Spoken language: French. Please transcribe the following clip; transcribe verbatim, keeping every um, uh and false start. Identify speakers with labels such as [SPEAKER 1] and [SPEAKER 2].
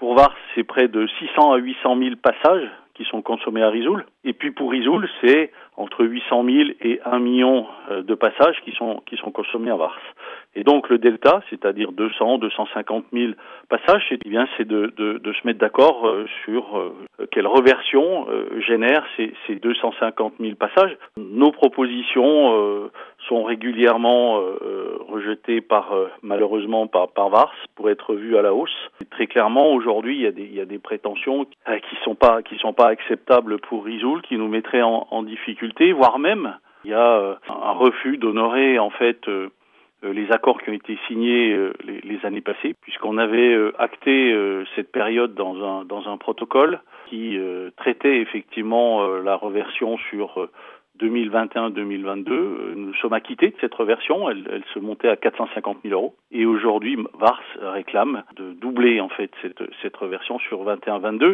[SPEAKER 1] Pour Vars, c'est près de six cents à huit cent mille passages qui sont consommés à Risoul. Et puis pour Risoul, c'est entre huit cent mille et un million de passages qui sont qui sont consommés à Vars. Et donc le delta, c'est-à-dire deux cents, deux cent cinquante mille passages, c'est, eh bien, c'est de, de, de se mettre d'accord euh, sur euh, quelle reversion euh, génère ces, ces deux cent cinquante mille passages. Nos propositions euh, sont régulièrement euh, rejetées par euh, malheureusement par, par Vars pour être vues à la hausse. Et très clairement, aujourd'hui, il y a des, il y a des prétentions euh, qui sont pas qui sont pas acceptables pour Risoul, qui nous mettraient en, en difficulté, voire même il y a euh, un refus d'honorer en fait euh, les accords qui ont été signés euh, les, les années passées, puisqu'on avait euh, acté euh, cette période dans un dans un protocole qui euh, traitait effectivement euh, la reversion sur euh, deux mille vingt et un deux mille vingt-deux. Euh, nous sommes acquittés de cette reversion, elle, elle se montait à quatre cent cinquante mille euros, et aujourd'hui Vars réclame de doubler en fait cette cette reversion sur vingt et un vingt-deux.